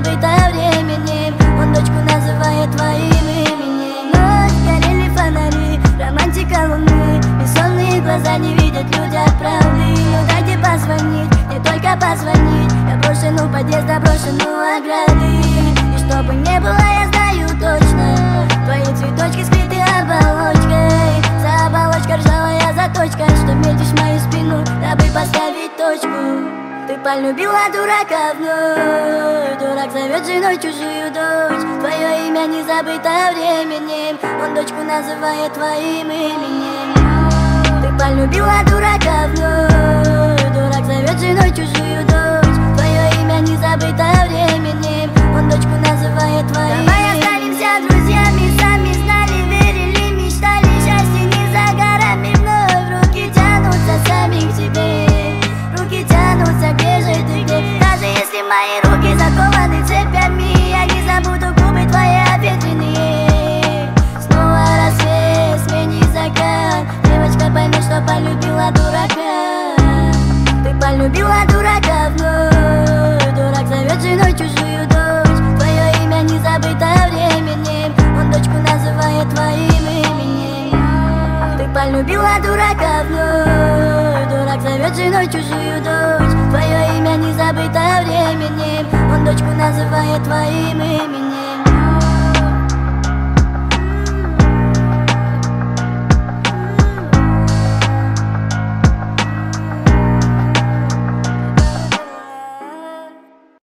забыто временем. Он дочку называет твоим именем. Ночь, горели фонари, романтика луны. Бессонные глаза не видят люди от правды. Ну дайте позвонить, не только позвонить. Я брошен у подъезда, брошен у ограды. И чтобы не было, я знаю точно, твои цветочки скрыты оболочкой. За оболочкой ржавая заточка, что метишь мою спину, дабы поставить точку. Ты полюбила дурака вновь. Дурак зовет женой чужую дочь. Твое имя не забыто временем. Он дочку называет твоим именем. Ты полюбила дурака вновь. Дурак зовет женой чужую дочь. Твое имя не забыто временем. Он дочку называет твоим именем. Давай останемся друзьями, сами знали, верили, мечтали. Счастье не за горами, вновь руки тянутся сами к тебе. Руки тянутся, где же ты, где? Даже если мои руки закованы цепями, я не забуду губы твои обветренные. Снова рассвет, смени закат. Девочка поймет, что полюбила дурака. Ты полюбила дурака вновь. Дурак зовет женой чужую дочь. Твое имя не забыто временем. Он дочку называет твоим именем. Ты полюбила дурака вновь. Дурак зовет женой чужую дочь. Твое имя не забыто временем. Он дочку называет твоим именем.